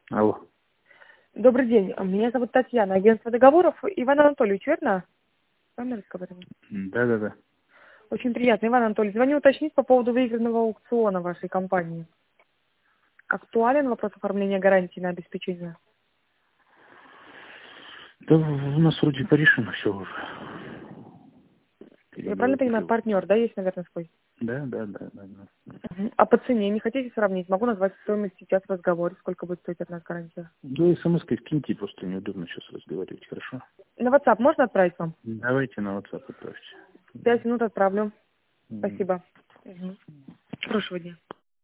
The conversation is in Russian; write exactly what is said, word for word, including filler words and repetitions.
Алло. Добрый день. Меня зовут Татьяна, агентство договоров. Иван Анатольевич, верно? С вами разговариваем. Да, да, да. Очень приятно, Иван Анатольевич. Звоню уточнить по поводу выигранного аукциона вашей компании. Актуален вопрос оформления гарантии на обеспечение? Да у нас вроде порешено все уже. Я правильно понимаю, Переговорили. партнер, да, есть, наверное, свой? Да, да, да, да, да. Мгм. А по цене не хотите сравнить? Могу назвать стоимость сейчас в разговоре, сколько будет стоить от нас гарантия. Да, смс-кой вкиньте, просто неудобно сейчас разговаривать, хорошо? На WhatsApp можно отправить вам? Давайте на WhatsApp отправьте. Пять минут отправлю. Мгм. Спасибо. Мгм. Хорошего дня.